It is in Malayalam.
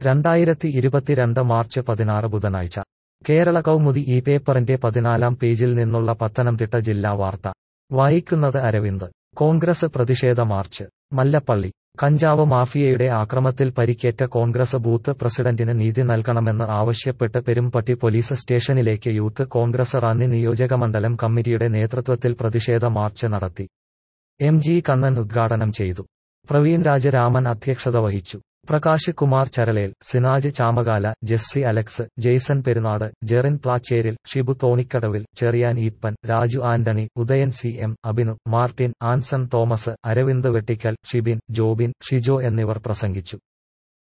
2022 മാർച്ച് 16 ബുധനാഴ്ച കേരള കൗമുദി ഈ പേപ്പറിന്റെ 14-ാം പേജിൽ നിന്നുള്ള പത്തനംതിട്ട ജില്ലാ വാർത്ത വായിക്കുന്നത് അരവിന്ദ്. കോൺഗ്രസ് പ്രതിഷേധ മാർച്ച് മല്ലപ്പള്ളി. കഞ്ചാവ് മാഫിയയുടെ ആക്രമത്തിൽ പരിക്കേറ്റ കോൺഗ്രസ് ബൂത്ത് പ്രസിഡന്റിന് നീതി നൽകണമെന്ന് ആവശ്യപ്പെട്ട് പെരുമ്പട്ടി പോലീസ് സ്റ്റേഷനിലേക്ക് യൂത്ത് കോൺഗ്രസ് റാന്നി നിയോജകമണ്ഡലം കമ്മിറ്റിയുടെ നേതൃത്വത്തിൽ പ്രതിഷേധ മാർച്ച് നടത്തി. എം.ജി. കണ്ണൻ ഉദ്ഘാടനം ചെയ്തു. പ്രവീൺ രാജരാമൻ അധ്യക്ഷത വഹിച്ചു. പ്രകാശ് കുമാർ ചരളേൽ, സിനാജ് ചാമകാല, ജെസ്സി അലക്സ്, ജെയ്സൺ പെരുന്നാട്, ജെറിൻ പ്ലാച്ചേരിൽ, ഷിബു തോണിക്കടവിൽ, ചെറിയാൻ ഈപ്പൻ, രാജു ആന്റണി, ഉദയൻ സി.എം, അഭിനു, മാർട്ടിൻ, ആൻസൺ തോമസ്, അരവിന്ദ് വെട്ടിക്കൽ, ഷിബിൻ, ജോബിൻ, ഷിജോ എന്നിവർ പ്രസംഗിച്ചു.